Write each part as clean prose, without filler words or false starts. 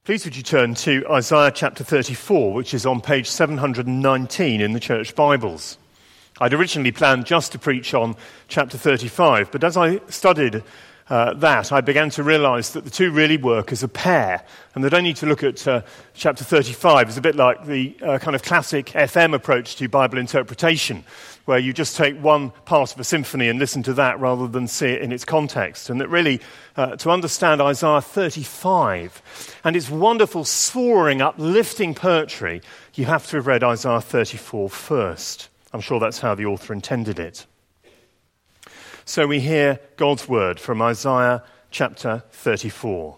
Please would you turn to Isaiah chapter 34, which is on page 719 in the church Bibles. I'd originally planned just to preach on chapter 35, but as I studied that, I began to realize that the two really work as a pair, and that I need to look at chapter 35 is a bit like the kind of classic FM approach to Bible interpretation, where you just take one part of a symphony and listen to that rather than see it in its context. And that really, to understand Isaiah 35 and its wonderful, soaring, uplifting poetry, you have to have read Isaiah 34 first. I'm sure that's how the author intended it. So we hear God's word from Isaiah chapter 34.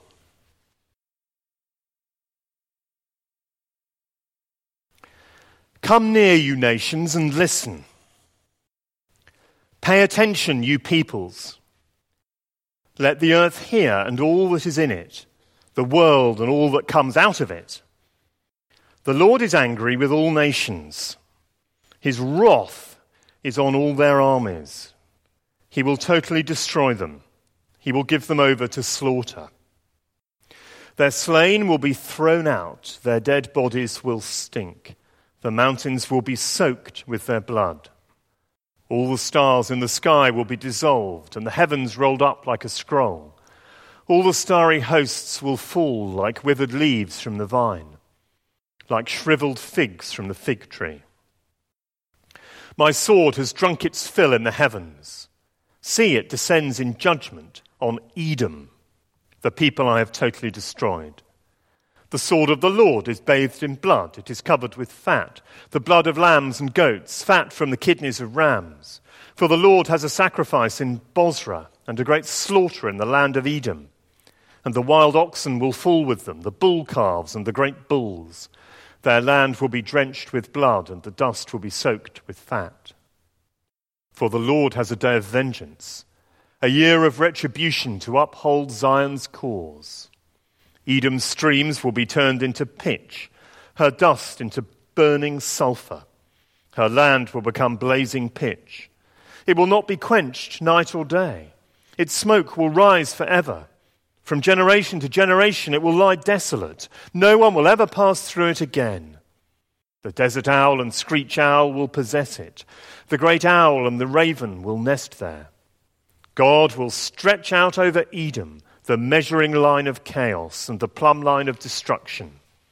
Come near, you nations, and listen. Pay attention, you peoples. Let the earth hear and all that is in it, the world and all that comes out of it. The Lord is angry with all nations. His wrath is on all their armies. He will totally destroy them. He will give them over to slaughter. Their slain will be thrown out. Their dead bodies will stink. The mountains will be soaked with their blood. All the stars in the sky will be dissolved, and the heavens rolled up like a scroll. All the starry hosts will fall like withered leaves from the vine, like shriveled figs from the fig tree. My sword has drunk its fill in the heavens. See, it descends in judgment on Edom, the people I have totally destroyed. The sword of the Lord is bathed in blood. It is covered with fat, the blood of lambs and goats, fat from the kidneys of rams. For the Lord has a sacrifice in Bozrah and a great slaughter in the land of Edom. And the wild oxen will fall with them, the bull calves and the great bulls. Their land will be drenched with blood, and the dust will be soaked with fat. For the Lord has a day of vengeance, a year of retribution to uphold Zion's cause. Edom's streams will be turned into pitch, her dust into burning sulfur. Her land will become blazing pitch. It will not be quenched night or day. Its smoke will rise forever. From generation to generation it will lie desolate. No one will ever pass through it again. The desert owl and screech owl will possess it. The great owl and the raven will nest there. God will stretch out over Edom the measuring line of chaos and the plumb line of destruction.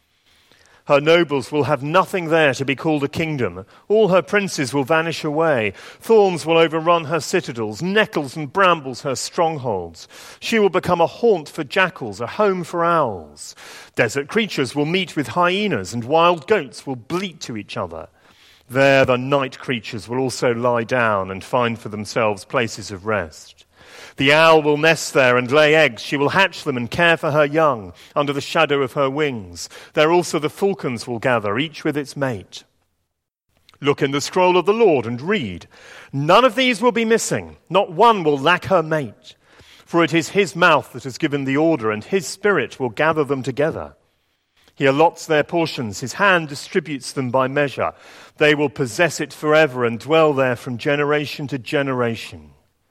Her nobles will have nothing there to be called a kingdom. All her princes will vanish away. Thorns will overrun her citadels, nettles and brambles her strongholds. She will become a haunt for jackals, a home for owls. Desert creatures will meet with hyenas, and wild goats will bleat to each other. There the night creatures will also lie down and find for themselves places of rest. The owl will nest there and lay eggs. She will hatch them and care for her young under the shadow of her wings. There also the falcons will gather, each with its mate. Look in the scroll of the Lord and read. None of these will be missing. Not one will lack her mate. For it is his mouth that has given the order, and his spirit will gather them together. He allots their portions. His hand distributes them by measure. They will possess it forever and dwell there from generation to generation.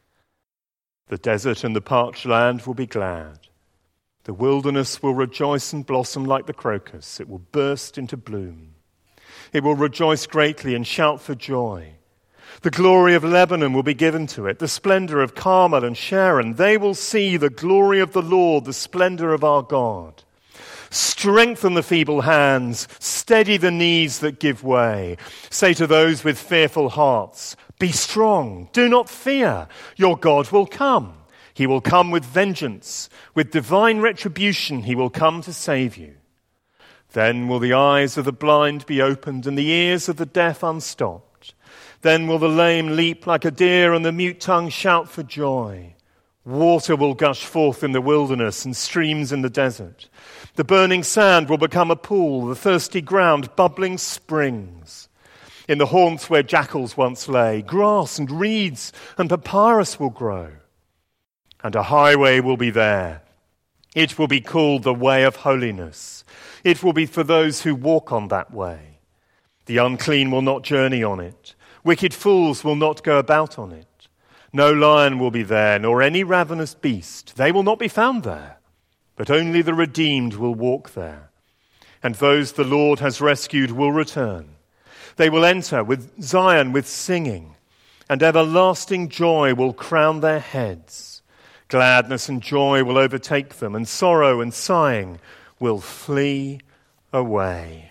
The desert and the parched land will be glad. The wilderness will rejoice and blossom like the crocus. It will burst into bloom. It will rejoice greatly and shout for joy. The glory of Lebanon will be given to it, the splendor of Carmel and Sharon. They will see the glory of the Lord, the splendor of our God. Strengthen the feeble hands, steady the knees that give way. Say to those with fearful hearts, be strong, do not fear. Your God will come. He will come with vengeance. With divine retribution, he will come to save you. Then will the eyes of the blind be opened and the ears of the deaf unstopped. Then will the lame leap like a deer and the mute tongue shout for joy. Water will gush forth in the wilderness and streams in the desert. The burning sand will become a pool, the thirsty ground bubbling springs. In the haunts where jackals once lay, grass and reeds and papyrus will grow. And a highway will be there. It will be called the way of holiness. It will be for those who walk on that way. The unclean will not journey on it. Wicked fools will not go about on it. No lion will be there, nor any ravenous beast. They will not be found there. but only the redeemed will walk there. And those the Lord has rescued will return. They will enter with Zion with singing, and everlasting joy will crown their heads. Gladness and joy will overtake them, and sorrow and sighing will flee away.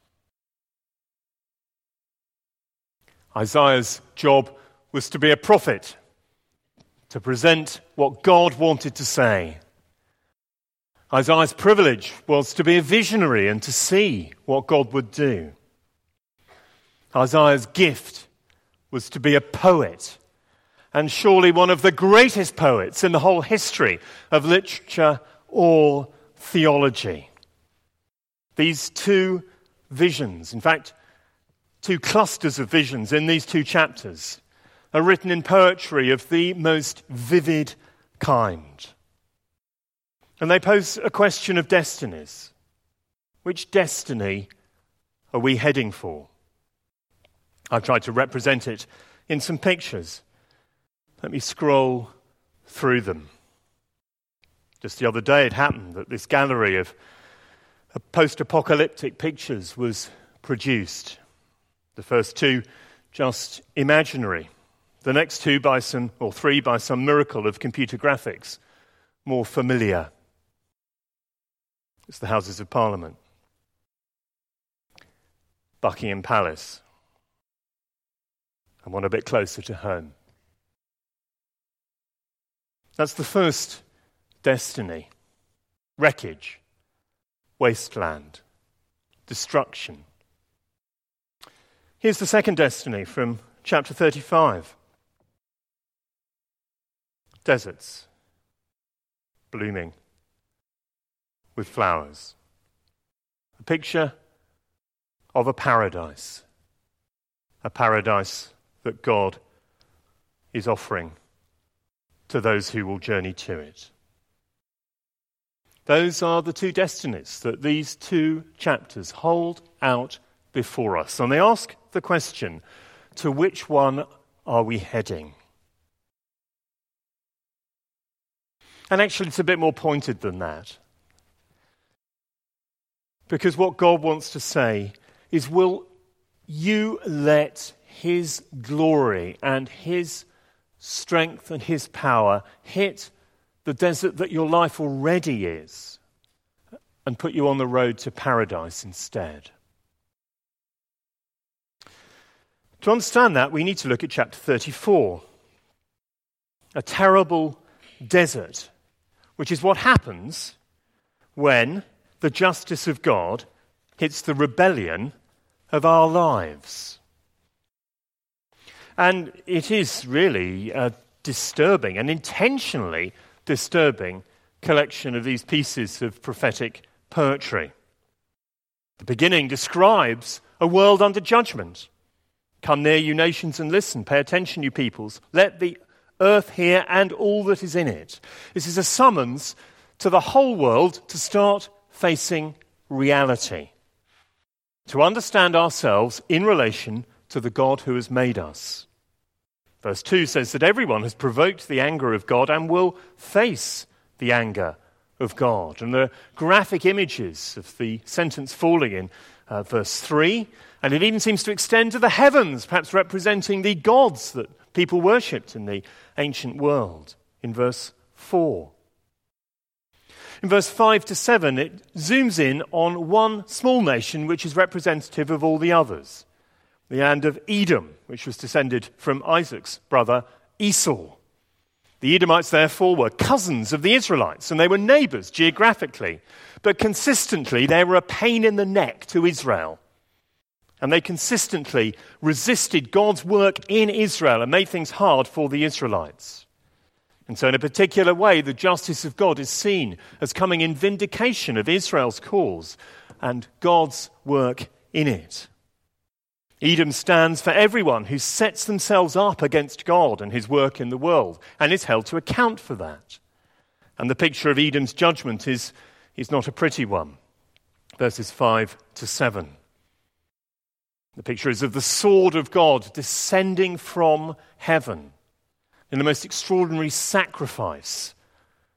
Isaiah's job was to be a prophet, to present what God wanted to say. Isaiah's privilege was to be a visionary and to see what God would do. Isaiah's gift was to be a poet, and surely one of the greatest poets in the whole history of literature or theology. These two visions, in fact, two clusters of visions in these two chapters, are written in poetry of the most vivid kind. And they pose a question of destinies. Which destiny are we heading for? I've tried to represent it in some pictures. Let me scroll through them. Just the other day it happened that this gallery of post-apocalyptic pictures was produced. The first two just imaginary. The next three by some miracle of computer graphics, more familiar. It's the Houses of Parliament, Buckingham Palace, and one a bit closer to home. That's the first destiny. Wreckage, wasteland, destruction. Here's the second destiny from chapter 35. Deserts, blooming with flowers. A picture of a paradise that God is offering to those who will journey to it. Those are the two destinies that these two chapters hold out before us. And they ask the question, to which one are we heading? And actually, it's a bit more pointed than that. Because what God wants to say is, will you let his glory and his strength and his power hit the desert that your life already is and put you on the road to paradise instead? To understand that, we need to look at chapter 34. A terrible desert, which is what happens when the justice of God hits the rebellion of our lives. And it is really a disturbing, and intentionally disturbing, collection of these pieces of prophetic poetry. The beginning describes a world under judgment. Come near, you nations, and listen. Pay attention, you peoples. Let the earth hear and all that is in it. This is a summons to the whole world to start facing reality, to understand ourselves in relation to the God who has made us. Verse 2 says that everyone has provoked the anger of God and will face the anger of God. And the graphic images of the sentence falling in verse 3, and it even seems to extend to the heavens, perhaps representing the gods that people worshipped in the ancient world, in verse 4. In verse 5 to 7, it zooms in on one small nation which is representative of all the others. The land of Edom, which was descended from Isaac's brother Esau. The Edomites, therefore, were cousins of the Israelites, and they were neighbors geographically. But consistently, they were a pain in the neck to Israel. And they consistently resisted God's work in Israel and made things hard for the Israelites. And so in a particular way, the justice of God is seen as coming in vindication of Israel's cause and God's work in it. Edom stands for everyone who sets themselves up against God and his work in the world and is held to account for that. And the picture of Edom's judgment is not a pretty one. Verses 5 to 7. The picture is of the sword of God descending from heaven in the most extraordinary sacrifice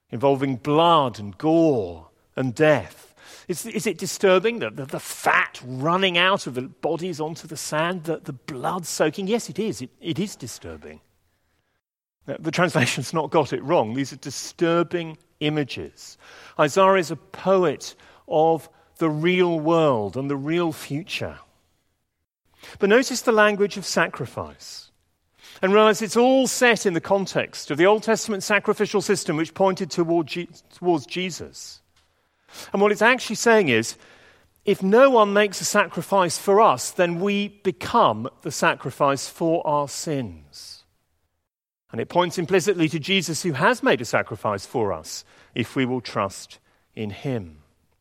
involving blood and gore and death. Is it disturbing that the fat running out of the bodies onto the sand, the blood soaking? Yes, it is. It is disturbing. The translation's not got it wrong. These are disturbing images. Isaiah is a poet of the real world and the real future. But notice the language of sacrifice. And realize it's all set in the context of the Old Testament sacrificial system which pointed towards Jesus. And what it's actually saying is, if no one makes a sacrifice for us, then we become the sacrifice for our sins. And it points implicitly to Jesus, who has made a sacrifice for us, if we will trust in him.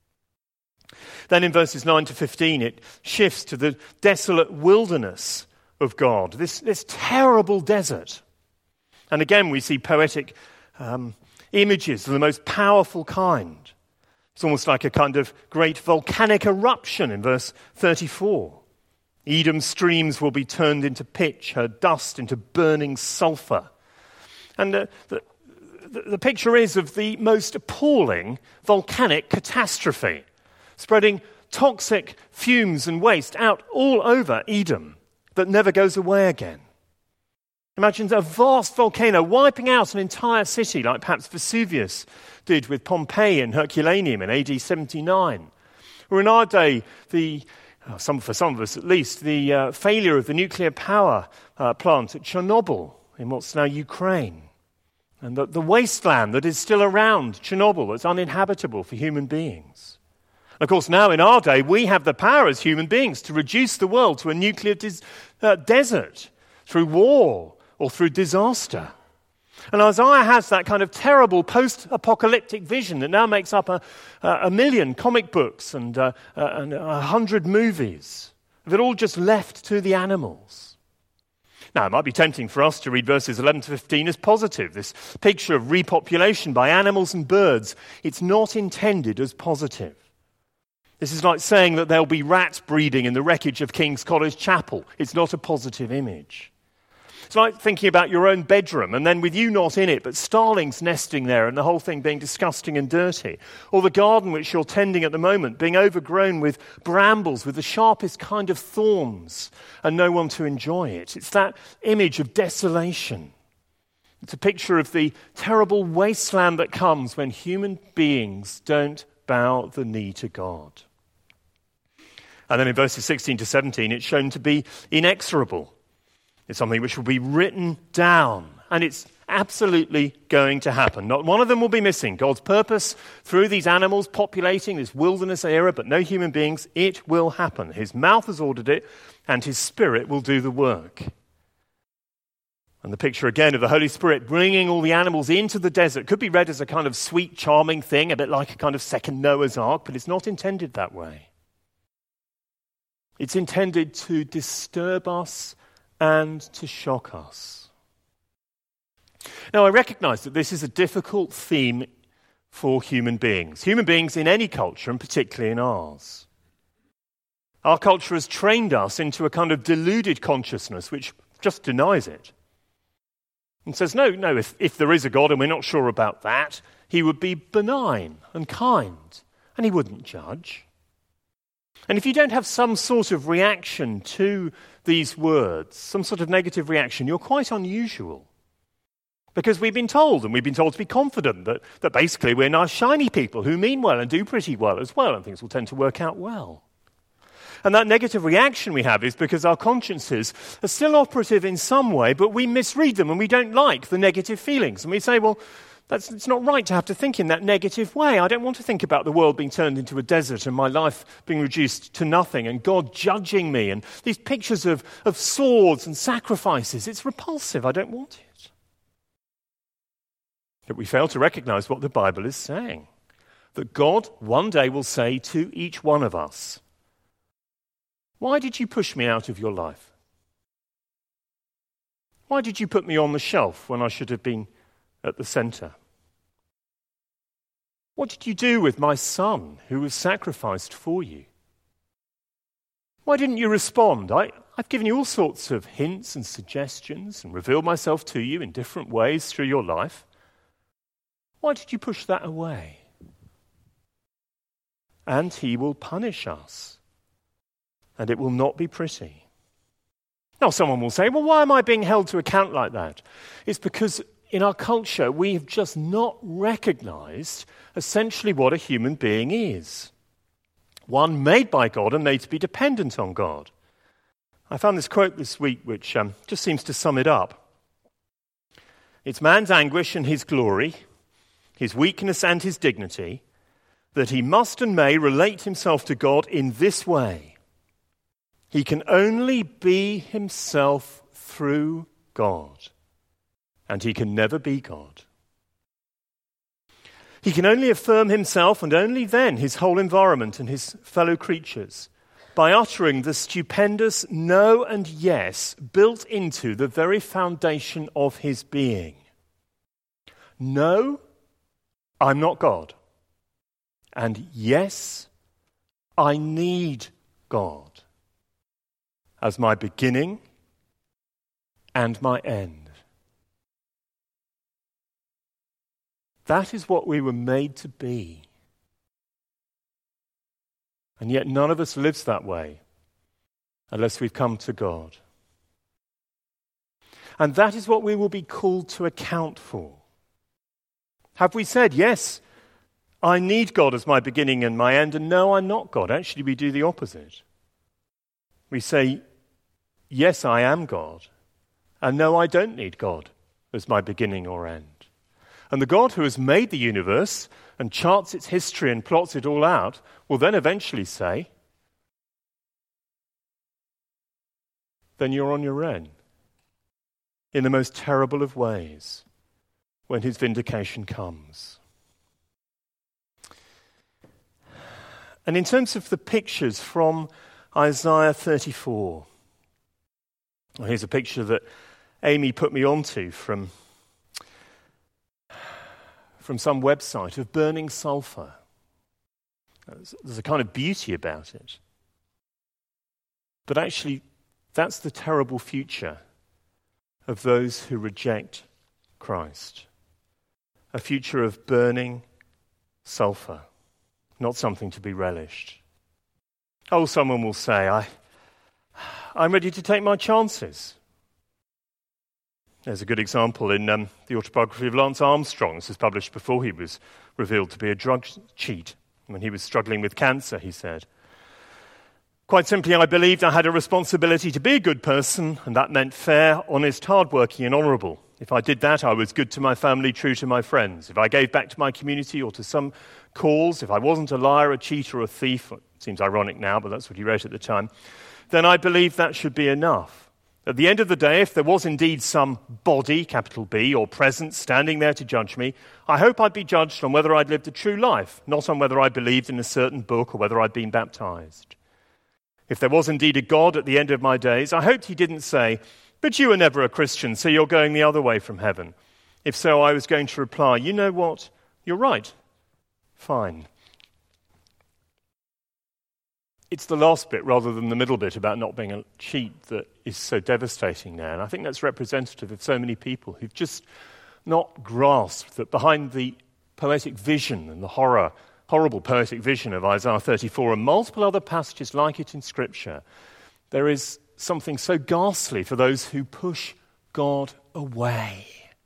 Then in verses 9 to 15, it shifts to the desolate wilderness of God, this terrible desert. And again, we see poetic images of the most powerful kind. It's almost like a kind of great volcanic eruption in verse 34. Edom's streams will be turned into pitch, her dust into burning sulfur. And the picture is of the most appalling volcanic catastrophe, spreading toxic fumes and waste out all over Edom that never goes away again. Imagine a vast volcano wiping out an entire city, like perhaps Vesuvius did with Pompeii and Herculaneum in AD 79. Or in our day, for some of us at least, the failure of the nuclear power plant at Chernobyl in what's now Ukraine. And the wasteland that is still around Chernobyl that's uninhabitable for human beings. Of course, now in our day, we have the power as human beings to reduce the world to a nuclear desert through war or through disaster. And Isaiah has that kind of terrible post-apocalyptic vision that now makes up a million comic books and 100 movies, of it all just left to the animals. Now, it might be tempting for us to read verses 11 to 15 as positive, this picture of repopulation by animals and birds. It's not intended as positive. This is like saying that there'll be rats breeding in the wreckage of King's College Chapel. It's not a positive image. It's like thinking about your own bedroom and then with you not in it, but starlings nesting there and the whole thing being disgusting and dirty. Or the garden which you're tending at the moment being overgrown with brambles with the sharpest kind of thorns and no one to enjoy it. It's that image of desolation. It's a picture of the terrible wasteland that comes when human beings don't bow the knee to God. And then in verses 16 to 17, it's shown to be inexorable. It's something which will be written down, and it's absolutely going to happen. Not one of them will be missing. God's purpose through these animals populating this wilderness era, but no human beings, it will happen. His mouth has ordered it, and his Spirit will do the work. And the picture again of the Holy Spirit bringing all the animals into the desert could be read as a kind of sweet, charming thing, a bit like a kind of second Noah's Ark, but it's not intended that way. It's intended to disturb us and to shock us. Now, I recognize that this is a difficult theme for human beings in any culture, and particularly in ours. Our culture has trained us into a kind of deluded consciousness which just denies it. And says, no, if there is a God and we're not sure about that, he would be benign and kind, and he wouldn't judge. And if you don't have some sort of reaction to these words, some sort of negative reaction, you're quite unusual. Because we've been told to be confident that basically we're nice, shiny people who mean well and do pretty well as well, and things will tend to work out well. And that negative reaction we have is because our consciences are still operative in some way, but we misread them and we don't like the negative feelings. And we say, well, it's not right to have to think in that negative way. I don't want to think about the world being turned into a desert and my life being reduced to nothing and God judging me and these pictures of swords and sacrifices. It's repulsive. I don't want it. But we fail to recognize what the Bible is saying. That God one day will say to each one of us, why did you push me out of your life? Why did you put me on the shelf when I should have been at the center? What did you do with my son who was sacrificed for you? Why didn't you respond? I've given you all sorts of hints and suggestions and revealed myself to you in different ways through your life. Why did you push that away? And he will punish us. And it will not be pretty. Now someone will say, well, why am I being held to account like that? It's because in our culture we have just not recognized essentially what a human being is. One made by God and made to be dependent on God. I found this quote this week which just seems to sum it up. It's man's anguish and his glory, his weakness and his dignity, that he must and may relate himself to God in this way. He can only be himself through God, and he can never be God. He can only affirm himself, and only then his whole environment and his fellow creatures, by uttering the stupendous no and yes built into the very foundation of his being. No, I'm not God. And yes, I need God as my beginning and my end. That is what we were made to be. And yet none of us lives that way unless we've come to God. And that is what we will be called to account for. Have we said, yes, I need God as my beginning and my end, and no, I'm not God? Actually, we do the opposite. We say, yes, I am God, and no, I don't need God as my beginning or end. And the God who has made the universe and charts its history and plots it all out will then eventually say, then you're on your own, in the most terrible of ways, when his vindication comes. And in terms of the pictures from Isaiah 34, here's a picture that Amy put me onto from some website of burning sulfur. There's a kind of beauty about it. But actually, that's the terrible future of those who reject Christ. A future of burning sulfur, not something to be relished. Oh, someone will say, I'm ready to take my chances. There's a good example in the autobiography of Lance Armstrong. This was published before he was revealed to be a drug cheat. When he was struggling with cancer, he said, quite simply, I believed I had a responsibility to be a good person, and that meant fair, honest, hardworking, and honourable. If I did that, I was good to my family, true to my friends. If I gave back to my community or to some cause, if I wasn't a liar, a cheat, or a thief, it seems ironic now, but that's what he wrote at the time, then I believed that should be enough. At the end of the day, if there was indeed some body, capital B, or presence standing there to judge me, I hope I'd be judged on whether I'd lived a true life, not on whether I believed in a certain book or whether I'd been baptized. If there was indeed a God at the end of my days, I hoped he didn't say, but you were never a Christian, so you're going the other way from heaven. If so, I was going to reply, you know what? You're right. Fine. It's the last bit rather than the middle bit about not being a cheat that is so devastating now. And I think that's representative of so many people who've just not grasped that behind the poetic vision and the horrible poetic vision of Isaiah 34 and multiple other passages like it in Scripture, there is something so ghastly for those who push God away.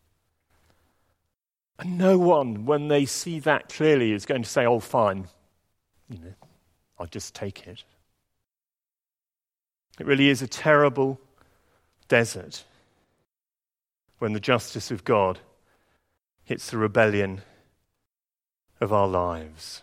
And no one, when they see that clearly, is going to say, oh, fine, I'll just take it. It really is a terrible desert when the justice of God hits the rebellion of our lives.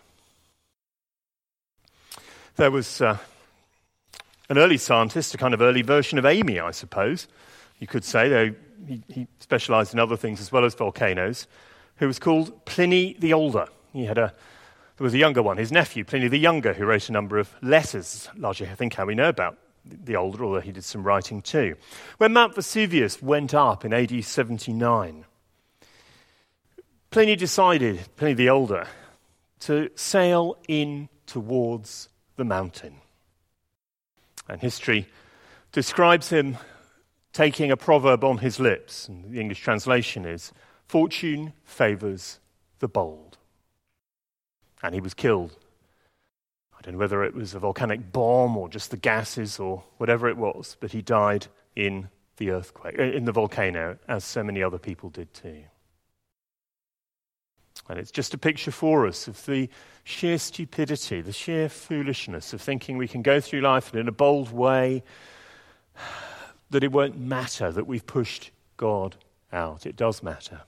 There was an early scientist, a kind of early version of Amy, I suppose, you could say, though he specialized in other things as well as volcanoes, who was called Pliny the Older. There was a younger one, his nephew, Pliny the Younger, who wrote a number of letters, largely I think how we know about the Older, although he did some writing too. When Mount Vesuvius went up in AD 79, Pliny the Older, to sail in towards the mountain. And history describes him taking a proverb on his lips, and the English translation is, fortune favours the bold. And he was killed. I don't know whether it was a volcanic bomb or just the gases or whatever it was, but he died in the earthquake, in the volcano, as so many other people did too. And it's just a picture for us of the sheer stupidity, the sheer foolishness of thinking we can go through life in a bold way, that it won't matter that we've pushed God out. It does matter.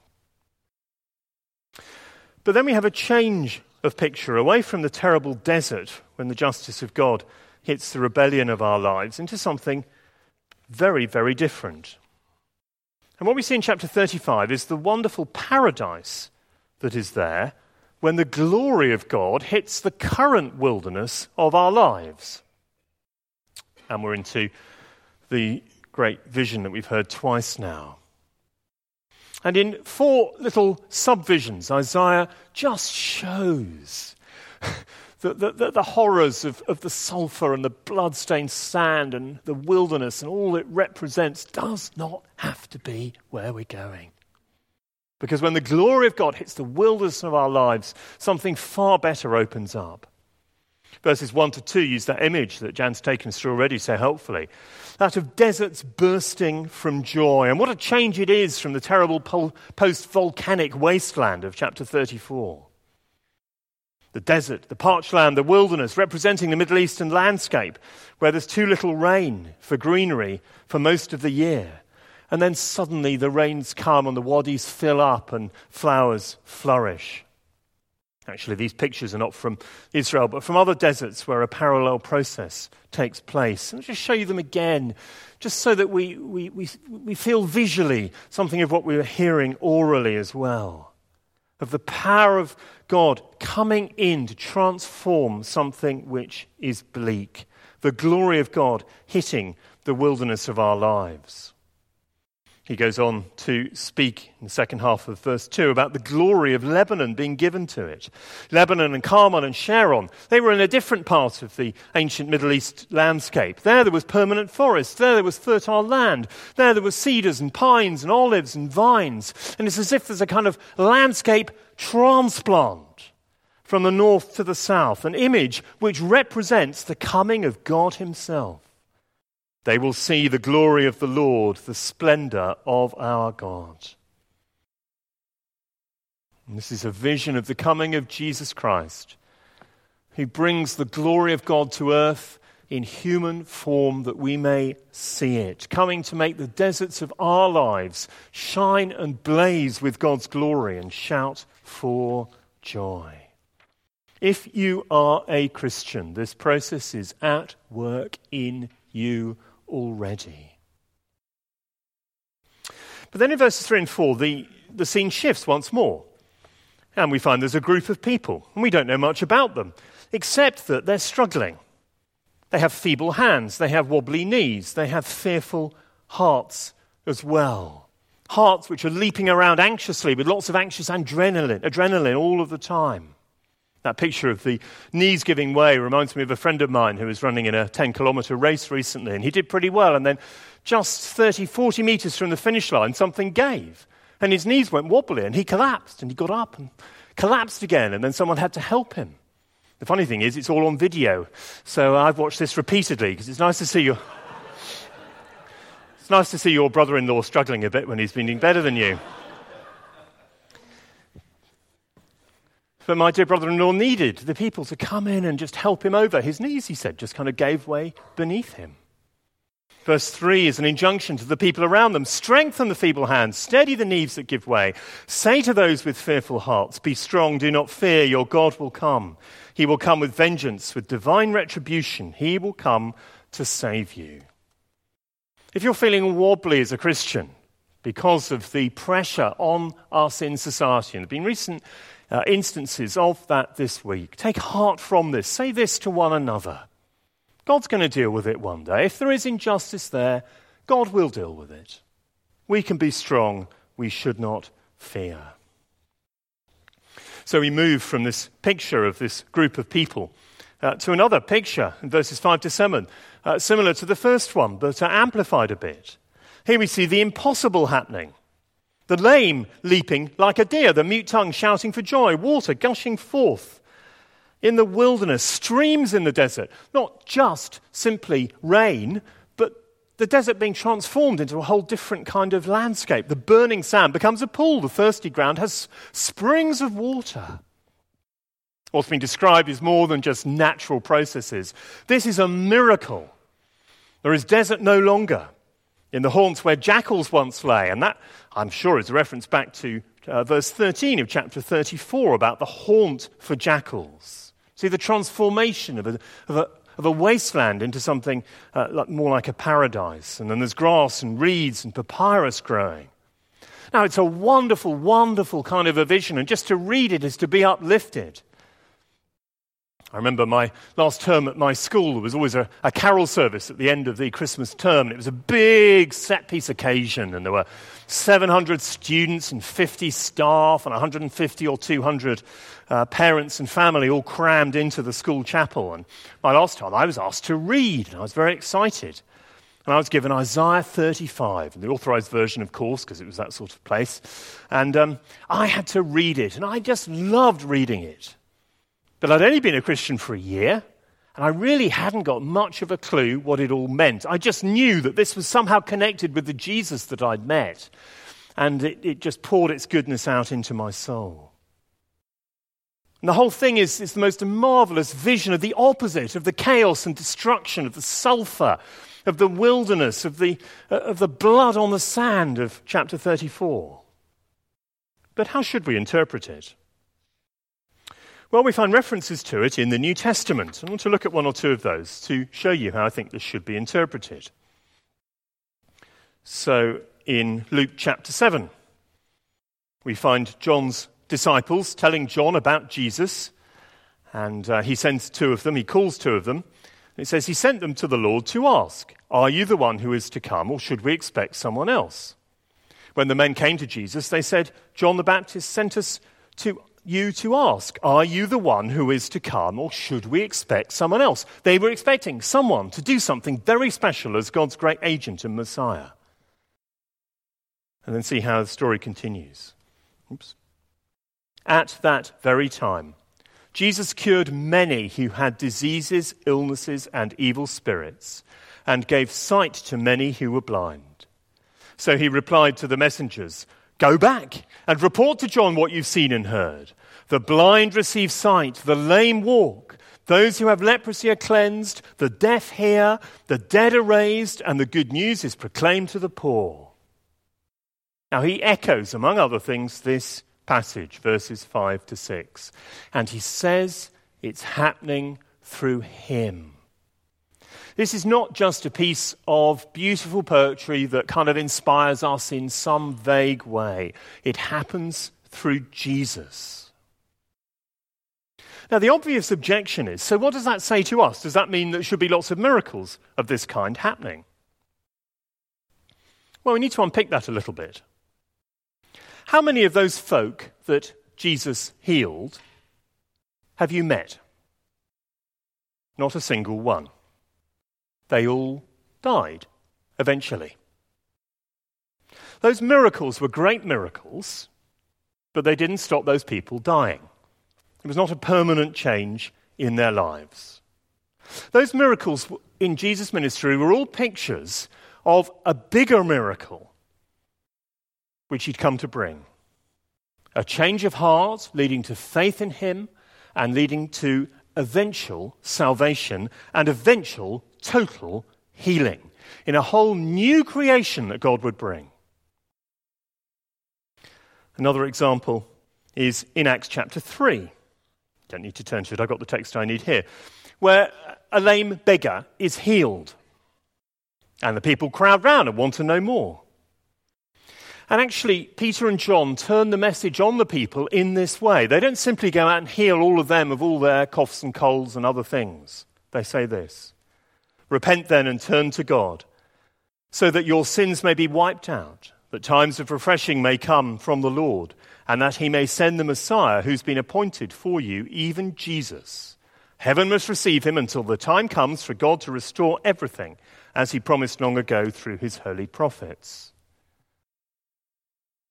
But then we have a change of picture away from the terrible desert when the justice of God hits the rebellion of our lives into something very, very different. And what we see in chapter 35 is the wonderful paradise that is there when the glory of God hits the current wilderness of our lives. And we're into the great vision that we've heard twice now. And in 4 little subvisions, Isaiah just shows the horrors of the sulfur and the blood-stained sand and the wilderness and all it represents does not have to be where we're going. Because when the glory of God hits the wilderness of our lives, something far better opens up. Verses 1 to 2 use that image that Jan's taken us through already so helpfully. That of deserts bursting from joy. And what a change it is from the terrible post-volcanic wasteland of chapter 34. The desert, the parched land, the wilderness, representing the Middle Eastern landscape, where there's too little rain for greenery for most of the year. And then suddenly the rains come and the wadis fill up and flowers flourish. Actually, these pictures are not from Israel, but from other deserts where a parallel process takes place. And I'll just show you them again, just so that we feel visually something of what we were hearing orally as well, of the power of God coming in to transform something which is bleak, the glory of God hitting the wilderness of our lives. He goes on to speak in the second half of verse 2 about the glory of Lebanon being given to it. Lebanon and Carmel and Sharon, they were in a different part of the ancient Middle East landscape. There was permanent forest. There was fertile land. There was cedars and pines and olives and vines. And it's as if there's a kind of landscape transplant from the north to the south, an image which represents the coming of God himself. They will see the glory of the Lord, the splendor of our God. And this is a vision of the coming of Jesus Christ, who brings the glory of God to earth in human form that we may see it, coming to make the deserts of our lives shine and blaze with God's glory and shout for joy. If you are a Christian, this process is at work in you already. But then in verses 3 and 4, the scene shifts once more. And we find there's a group of people, and we don't know much about them, except that they're struggling. They have feeble hands, they have wobbly knees, they have fearful hearts as well. Hearts which are leaping around anxiously with lots of anxious adrenaline all of the time. That picture of the knees giving way reminds me of a friend of mine who was running in a 10-kilometer race recently, and he did pretty well, and then just 30, 40 meters from the finish line, something gave, and his knees went wobbly, and he collapsed, and he got up and collapsed again, and then someone had to help him. The funny thing is, it's all on video, so I've watched this repeatedly, because it's nice to see you. It's nice to see your brother-in-law struggling a bit when he's been doing better than you. But my dear brother-in-law needed the people to come in and just help him over. His knees, he said, just kind of gave way beneath him. Verse 3 is an injunction to the people around them. Strengthen the feeble hands, steady the knees that give way. Say to those with fearful hearts, be strong, do not fear, your God will come. He will come with vengeance, with divine retribution. He will come to save you. If you're feeling wobbly as a Christian because of the pressure on us in society, and there have been recent instances of that this week. Take heart from this. Say this to one another. God's going to deal with it one day. If there is injustice there, God will deal with it. We can be strong. We should not fear. So we move from this picture of this group of people to another picture in verses 5 to 7, similar to the first one, but amplified a bit. Here we see the impossible happening. The lame leaping like a deer, the mute tongue shouting for joy, water gushing forth in the wilderness, streams in the desert, not just simply rain, but the desert being transformed into a whole different kind of landscape. The burning sand becomes a pool, the thirsty ground has springs of water. What's been described is more than just natural processes. This is a miracle. There is desert no longer in the haunts where jackals once lay. And that, I'm sure, is a reference back to verse 13 of chapter 34 about the haunt for jackals. See, the transformation of a wasteland into something more like a paradise. And then there's grass and reeds and papyrus growing. Now, it's a wonderful, wonderful kind of a vision. And just to read it is to be uplifted. I remember my last term at my school, there was always a carol service at the end of the Christmas term. And it was a big set-piece occasion, and there were 700 students and 50 staff and 150 or 200 parents and family all crammed into the school chapel. And my last time, I was asked to read, and I was very excited. And I was given Isaiah 35, the authorized version, of course, because it was that sort of place. And I had to read it, and I just loved reading it. But I'd only been a Christian for a year, and I really hadn't got much of a clue what it all meant. I just knew that this was somehow connected with the Jesus that I'd met, and it just poured its goodness out into my soul. And the whole thing is the most marvelous vision of the opposite, of the chaos and destruction, of the sulfur, of the wilderness, of the blood on the sand of chapter 34. But how should we interpret it? Well, we find references to it in the New Testament. I want to look at one or two of those to show you how I think this should be interpreted. So, in Luke chapter 7, we find John's disciples telling John about Jesus, and he sends two of them, he calls two of them. It says he sent them to the Lord to ask, "Are you the one who is to come, or should we expect someone else?" When the men came to Jesus, they said, "John the Baptist sent us to you to ask, are you the one who is to come, or should we expect someone else?" They were expecting someone to do something very special as God's great agent and Messiah. And then see how the story continues. At that very time, Jesus cured many who had diseases, illnesses, and evil spirits, and gave sight to many who were blind. So he replied to the messengers, "Go back and report to John what you've seen and heard. The blind receive sight, the lame walk, those who have leprosy are cleansed, the deaf hear, the dead are raised, and the good news is proclaimed to the poor." Now he echoes, among other things, this passage, verses 5 to 6. And he says it's happening through him. This is not just a piece of beautiful poetry that kind of inspires us in some vague way. It happens through Jesus. Now, the obvious objection is, so what does that say to us? Does that mean there should be lots of miracles of this kind happening? Well, we need to unpick that a little bit. How many of those folk that Jesus healed have you met? Not a single one. They all died, eventually. Those miracles were great miracles, but they didn't stop those people dying. It was not a permanent change in their lives. Those miracles in Jesus' ministry were all pictures of a bigger miracle which he'd come to bring. A change of heart leading to faith in him and leading to eventual salvation and eventual total healing in a whole new creation that God would bring. Another example is in Acts chapter 3. Don't need to turn to it, I've got the text I need here, where a lame beggar is healed. And the people crowd round and want to know more. And actually, Peter and John turn the message on the people in this way. They don't simply go out and heal all of them of all their coughs and colds and other things. They say this: "Repent then and turn to God, so that your sins may be wiped out, that times of refreshing may come from the Lord, and that he may send the Messiah who's been appointed for you, even Jesus. Heaven must receive him until the time comes for God to restore everything, as he promised long ago through his holy prophets."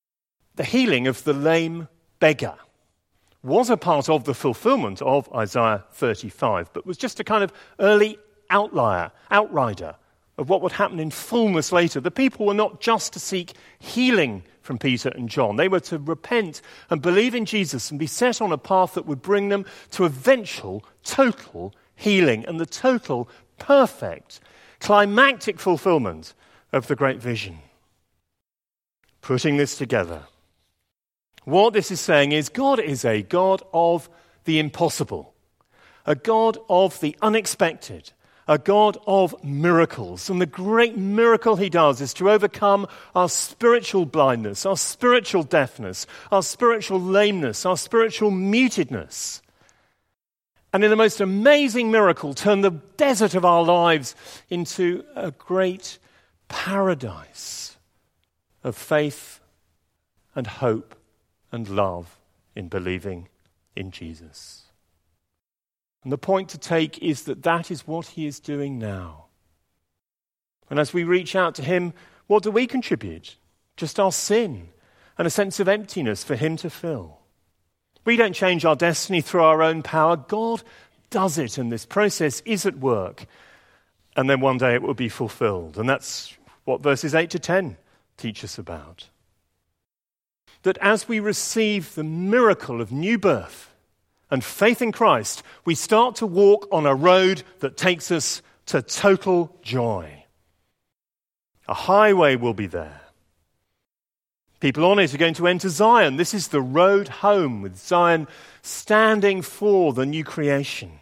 the healing of the lame beggar was a part of the fulfillment of Isaiah 35, but was just a kind of early outrider of what would happen in fullness later. The people were not just to seek healing from Peter and John. They were to repent and believe in Jesus and be set on a path that would bring them to eventual, total healing and the total, perfect, climactic fulfillment of the great vision. Putting this together, what this is saying is God is a God of the impossible, a God of the unexpected, a God of miracles. And the great miracle he does is to overcome our spiritual blindness, our spiritual deafness, our spiritual lameness, our spiritual mutedness. And in the most amazing miracle, turn the desert of our lives into a great paradise of faith and hope and love in believing in Jesus. And the point to take is that that is what he is doing now. And as we reach out to him, what do we contribute? Just our sin and a sense of emptiness for him to fill. We don't change our destiny through our own power. God does it, and this process is at work. And then one day it will be fulfilled. And that's what verses 8 to 10 teach us about. That as we receive the miracle of new birth and faith in Christ, we start to walk on a road that takes us to total joy. A highway will be there. People on it are going to enter Zion. This is the road home, with Zion standing for the new creation.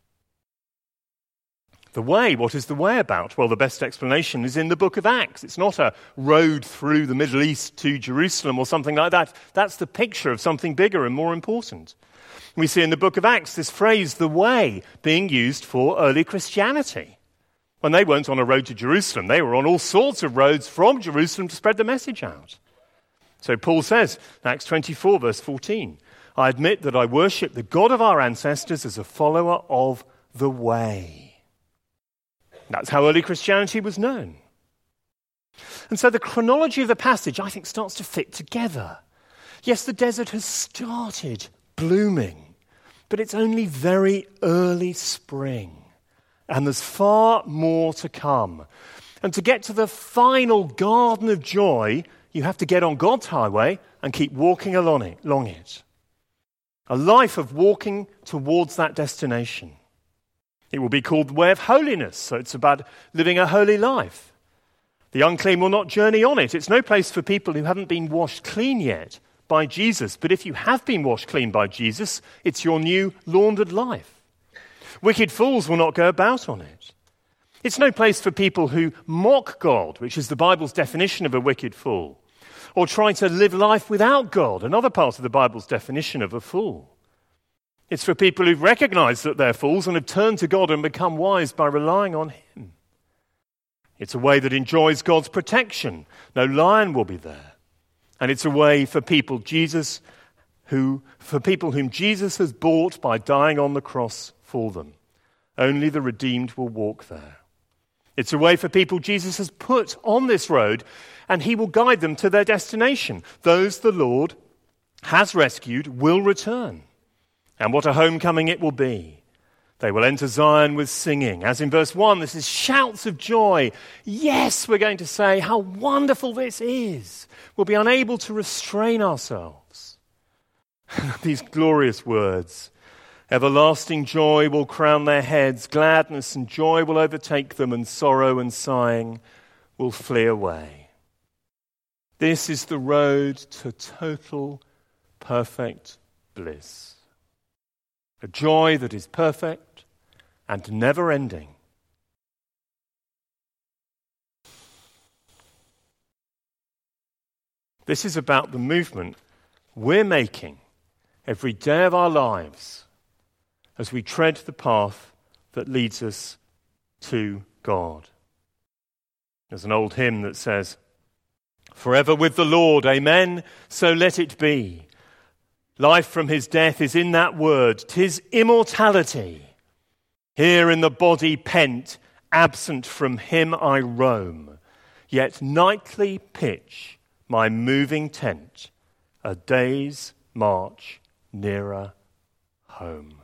The way, what is the way about? Well, the best explanation is in the book of Acts. It's not a road through the Middle East to Jerusalem or something like that. That's the picture of something bigger and more important. We see in the book of Acts this phrase, the way, being used for early Christianity. When they weren't on a road to Jerusalem, they were on all sorts of roads from Jerusalem to spread the message out. So Paul says, Acts 24, verse 14, I admit that I worship the God of our ancestors as a follower of the way. That's how early Christianity was known. And so the chronology of the passage, I think, starts to fit together. Yes, the desert has started blooming, but it's only very early spring. And there's far more to come. And to get to the final garden of joy, you have to get on God's highway and keep walking along it. A life of walking towards that destination. It will be called the way of holiness, so it's about living a holy life. The unclean will not journey on it. It's no place for people who haven't been washed clean yet by Jesus. But if you have been washed clean by Jesus, it's your new laundered life. Wicked fools will not go about on it. It's no place for people who mock God, which is the Bible's definition of a wicked fool, or try to live life without God, another part of the Bible's definition of a fool. It's for people who've recognized that they're fools and have turned to God and become wise by relying on him. It's a way that enjoys God's protection. No lion will be there. And it's a way for people whom Jesus has bought by dying on the cross for them. Only the redeemed will walk there. It's a way for people Jesus has put on this road, and he will guide them to their destination. Those the Lord has rescued will return. And what a homecoming it will be. They will enter Zion with singing. As in verse 1, this is shouts of joy. Yes, we're going to say how wonderful this is. We'll be unable to restrain ourselves. These glorious words. Everlasting joy will crown their heads. Gladness and joy will overtake them, and sorrow and sighing will flee away. This is the road to total, perfect bliss. A joy that is perfect and never-ending. This is about the movement we're making every day of our lives as we tread the path that leads us to God. There's an old hymn that says, "Forever with the Lord, amen, so let it be. Life from his death is in that word, 'tis immortality. Here in the body pent, absent from him I roam, yet nightly pitch my moving tent a day's march nearer home.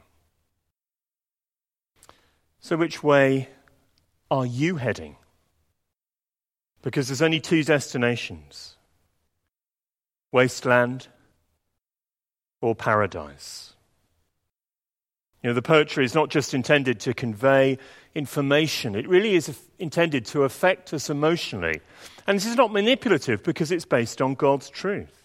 So which way are you heading? Because there's only two destinations: wasteland or paradise. You know, the poetry is not just intended to convey information. It really is intended to affect us emotionally. And this is not manipulative because it's based on God's truth.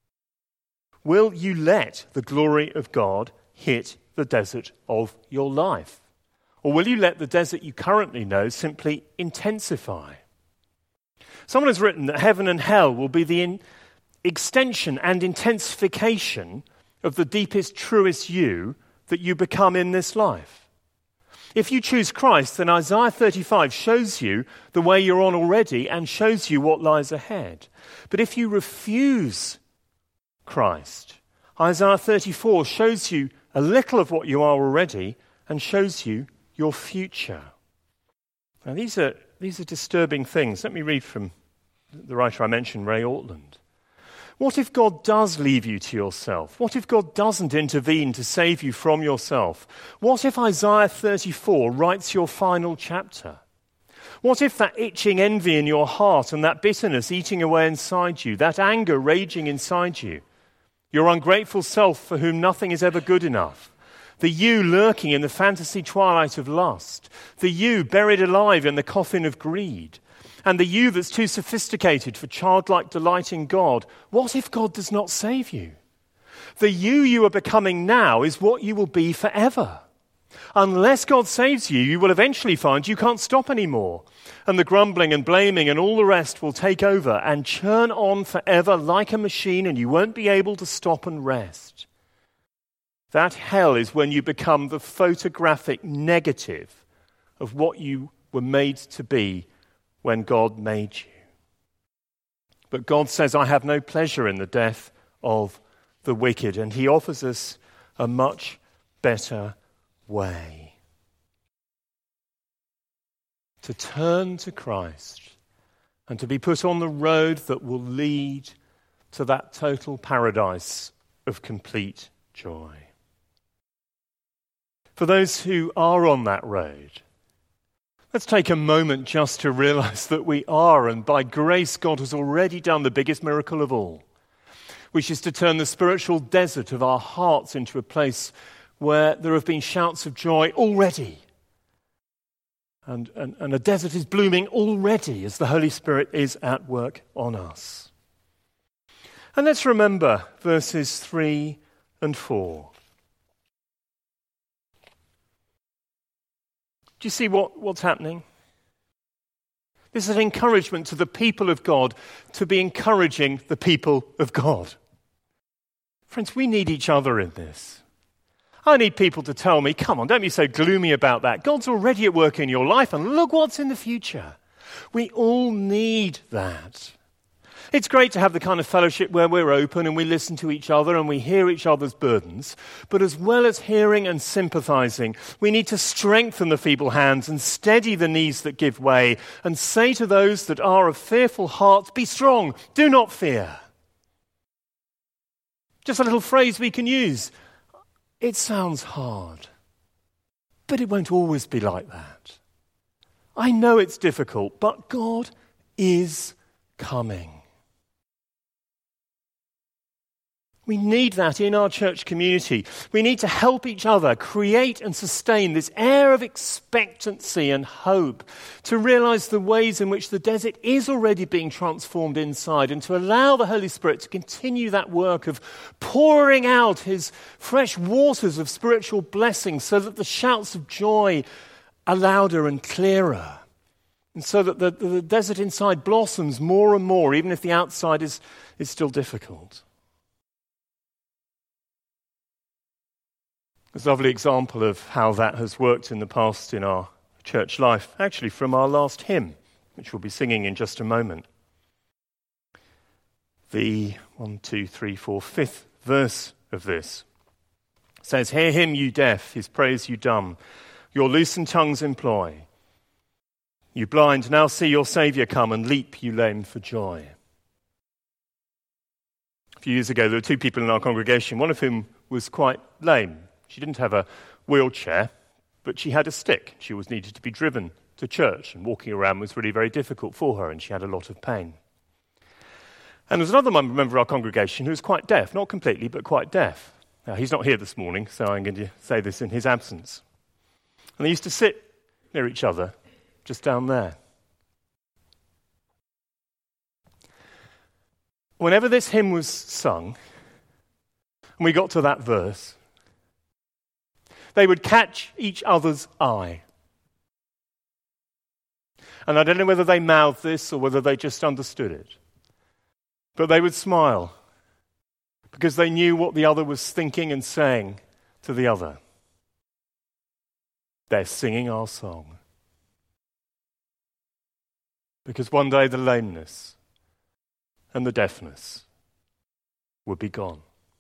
Will you let the glory of God hit the desert of your life? Or will you let the desert you currently know simply intensify? Someone has written that heaven and hell will be the extension and intensification of the deepest, truest you that you become in this life. If you choose Christ, then Isaiah 35 shows you the way you're on already and shows you what lies ahead. But if you refuse Christ, Isaiah 34 shows you a little of what you are already and shows you your future. Now these are disturbing things. Let me read from the writer I mentioned, Ray Ortland. What if God does leave you to yourself? What if God doesn't intervene to save you from yourself? What if Isaiah 34 writes your final chapter? What if that itching envy in your heart and that bitterness eating away inside you, that anger raging inside you, your ungrateful self for whom nothing is ever good enough, the you lurking in the fantasy twilight of lust, the you buried alive in the coffin of greed, and the you that's too sophisticated for childlike delight in God, what if God does not save you? The you are becoming now is what you will be forever. Unless God saves you, you will eventually find you can't stop anymore. And the grumbling and blaming and all the rest will take over and churn on forever like a machine, and you won't be able to stop and rest. That hell is when you become the photographic negative of what you were made to be when God made you. But God says, I have no pleasure in the death of the wicked, and he offers us a much better way. To turn to Christ and to be put on the road that will lead to that total paradise of complete joy. For those who are on that road, let's take a moment just to realize that we are, and by grace God has already done the biggest miracle of all, which is to turn the spiritual desert of our hearts into a place where there have been shouts of joy already. And a desert is blooming already as the Holy Spirit is at work on us. And let's remember verses 3 and 4. Do you see what's happening? This is an encouragement to the people of God to be encouraging the people of God. Friends, we need each other in this. I need people to tell me, come on, don't be so gloomy about that. God's already at work in your life, and look what's in the future. We all need that. It's great to have the kind of fellowship where we're open and we listen to each other and we hear each other's burdens. But as well as hearing and sympathizing, we need to strengthen the feeble hands and steady the knees that give way and say to those that are of fearful hearts, be strong, do not fear. Just a little phrase we can use. It sounds hard, but it won't always be like that. I know it's difficult, but God is coming. We need that in our church community. We need to help each other create and sustain this air of expectancy and hope, to realize the ways in which the desert is already being transformed inside, and to allow the Holy Spirit to continue that work of pouring out his fresh waters of spiritual blessing so that the shouts of joy are louder and clearer, and so that the desert inside blossoms more and more, even if the outside is still difficult. There's a lovely example of how that has worked in the past in our church life, actually from our last hymn, which we'll be singing in just a moment. The 5th verse of this says, hear him, you deaf, his praise you dumb, your loosened tongues employ. You blind, now see your Saviour come, and leap, you lame, for joy. few years ago, there were two people in our congregation, one of whom was quite lame. She didn't have a wheelchair, but she had a stick. She was needed to be driven to church, and walking around was really very difficult for her, and she had a lot of pain. And there was another member of our congregation who was quite deaf, not completely, but quite deaf. Now, he's not here this morning, so I'm going to say this in his absence. And they used to sit near each other, just down there. Whenever this hymn was sung, and we got to that verse, they would catch each other's eye. And I don't know whether they mouthed this or whether they just understood it. But they would smile because they knew what the other was thinking and saying to the other. They're singing our song. Because one day the lameness and the deafness would be gone.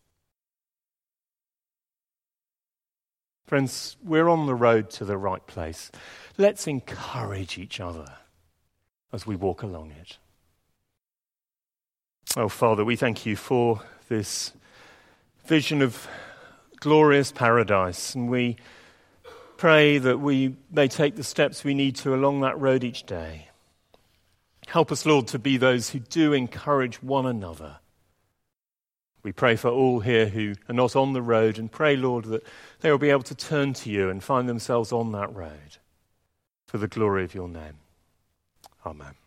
Friends, we're on the road to the right place. Let's encourage each other as we walk along it. Oh, Father, we thank you for this vision of glorious paradise, and we pray that we may take the steps we need to along that road each day. Help us, Lord, to be those who do encourage one another. We pray for all here who are not on the road, and pray, Lord, that they will be able to turn to you and find themselves on that road for the glory of your name. Amen.